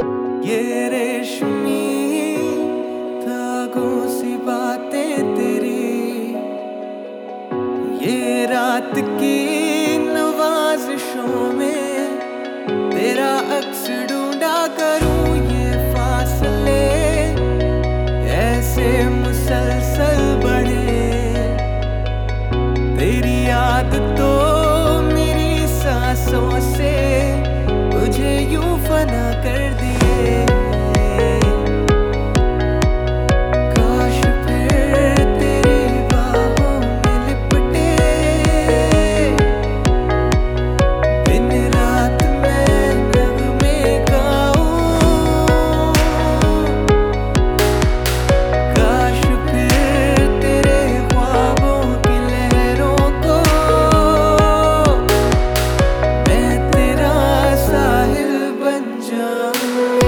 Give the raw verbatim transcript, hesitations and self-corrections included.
ये रेशमी धागों सी बातें तेरी, ये रात की नवाज़िशों में तेरा अक्स ढूंढा करूं। ये फासले ऐसे मुसलसल बढ़े, तेरी याद तो मेरी सांसों से मुझे यूं फना कर दिए। काश फिर तेरी बाहों में लिपटे, दिन रात मैं नगमे गाऊं। काश फिर तेरे ख्वाबों की लहरों को मैं तेरा साहिल बन जाऊं।